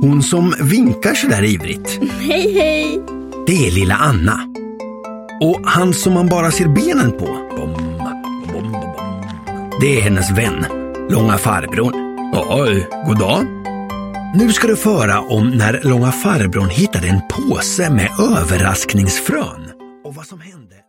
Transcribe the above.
Hon som vinkar så där ivrigt. Hej, hej! Det är lilla Anna. Och han som man bara ser benen på. Det är hennes vän, långa farbrorn. Oj, god dag. Nu ska du föra om när långa farbrorn hittade en påse med överraskningsfrön. Och vad som hände.